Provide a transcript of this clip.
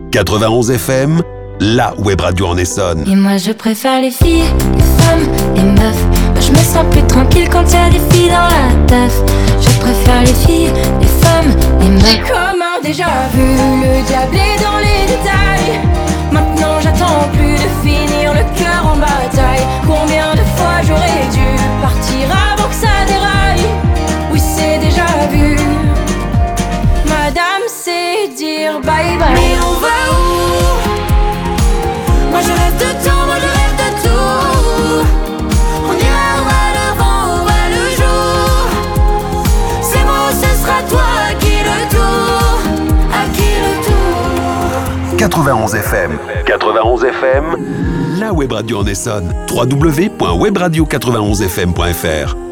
91 FM, la web radio en Essonne. Et moi je préfère les filles, les femmes, les meufs. Moi je me sens plus tranquille quand y a des filles dans la teuf. Je préfère les filles, les femmes, les meufs. Comme un déjà vu, le diable est dans les détails. Maintenant j'attends plus de finir le cœur en bataille. Combien de fois j'aurais dû partir avant que ça déraille. Oui c'est déjà vu. Madame c'est dire bye bye. Mais on va où? Moi je rêve de temps, moi je rêve de tout. On ira, on va le vent, on va le jour. C'est moi ou ce sera toi, à qui le tour? À qui le tour? 91 FM. 91 FM, la web radio en Essonne. www.webradio91fm.fr